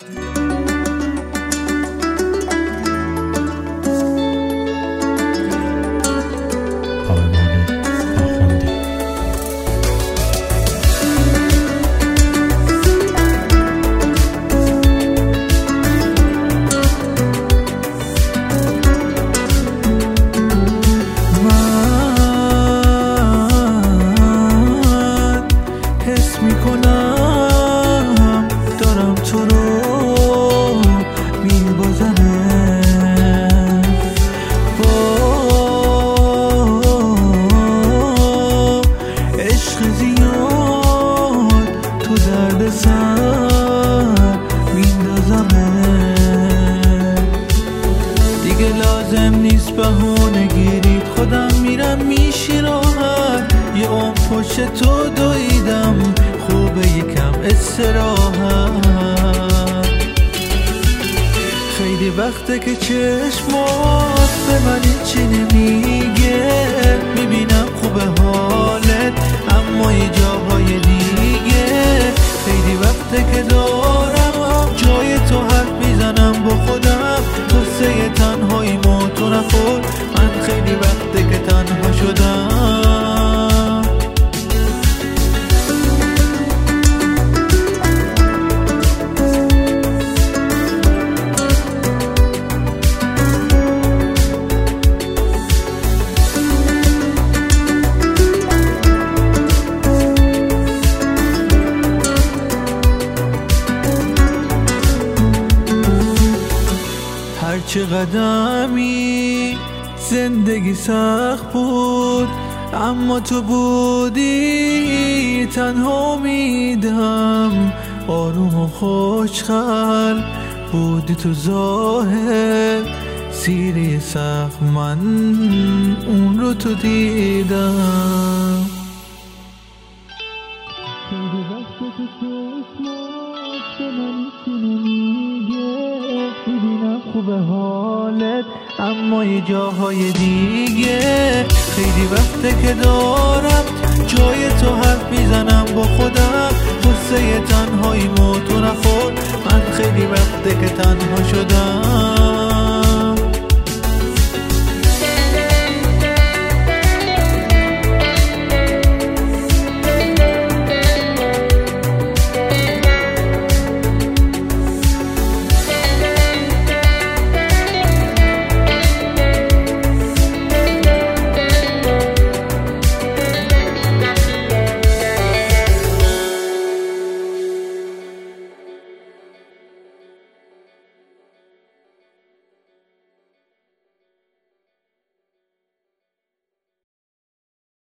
لازم نیست بهونه گیرید، خودم میرم میشی راحت. یه عمر پشت تو دویدم، خوبه یکم استراحت. خیلی وقته که چشمات به من چی نمیگه، میبینم خوبه حالت اما یه جاهای دیگه. خیلی وقته که دارم جای تو حرف میزنم با خودم، قصه تنهایی ما تو نخور. من خیلی وقته که تنها شدم. هرچه قدمی زندگی سخت بود، اما تو بودی تنها امیدم. آروم و خوشحال بودی تو ظاهر، سیری سخت من اون رو تو دیدم. خیلی وقت تو چشمات به من چی نمیگه، میبینم خوبه حالت اما یه جاهای دیگه. خیلی وقته که دارم جای تو حرف میزنم با خودم، قصه تنهایی ما تو نخور. من خیلی وقته که تنها شدم.